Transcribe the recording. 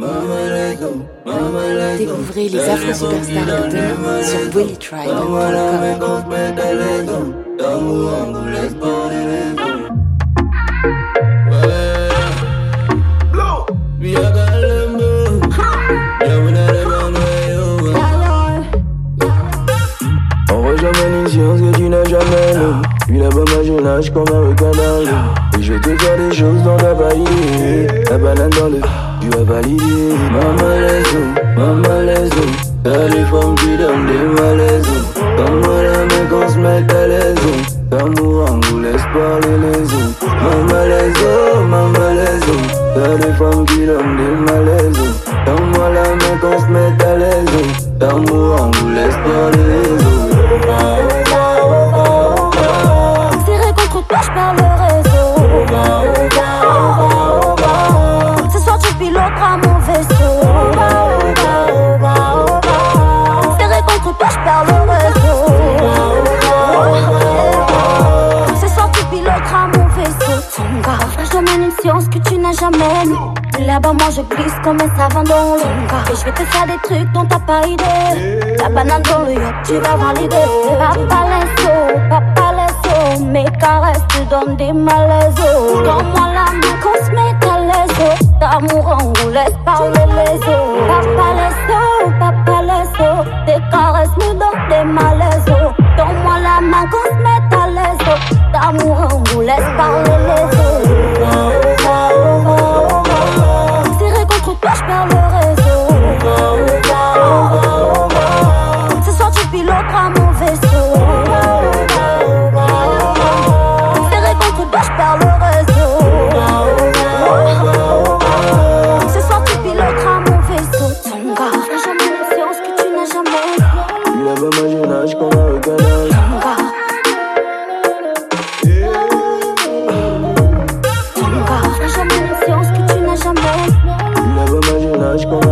Découvrez les Afro-Superstars de demain sur On rejoint une science que tu n'as jamais lu. Puis là-bas ma jeune âge comme un requin dans l'eau. Et je vais te faire des choses dont t'as pas idée. La banane dans le, tu as validé. Maman les os, t'as des femmes qui donnent des malaises. Comme moi la main qu'on se met à l'aise. D'amour en vous laisse parler les os. Maman les os, t'as des femmes qui donnent des malaises. Comme moi la main qu'on se met à l'aise. D'amour on vous laisse parler les os. Serré contre toi, j'perds le réseau. Ce soir tu piloteras mon vaisseau. Serré contre toi, j'perds le réseau. Ce soir tu piloteras mon vaisseau. Tonga, je domine une science que tu n'as jamais eue. Là-bas moi je glisse comme un savant dans l'eau. Et je vais te faire des trucs dont t'as pas idée. La banane dans le yacht, tu vas valider. Papa laisse, mes caresses te donnent des malaises. Donne-moi la main qu'on se met à l'aise. D'amour on vous laisse parler les os. Papa laisse, tes caresses me donnent des malaises. Donne-moi la main qu'on se met à l'aise. D'amour on vous laisse parler les os. Serré contre toi, j'perds le réseau. Ce soir tu piloteras mon vaisseau. Serré contre toi, j'perds le réseau. Ce soir tu piloteras mon vaisseau. Tonga, j'ai jamais une science que tu n'as jamais. Puis là-bas ma jeune âge comme un requin dans l'eau. Tonga, j'ai jamais une science que tu n'as jamais. Puis là-bas ma jeune âge comme un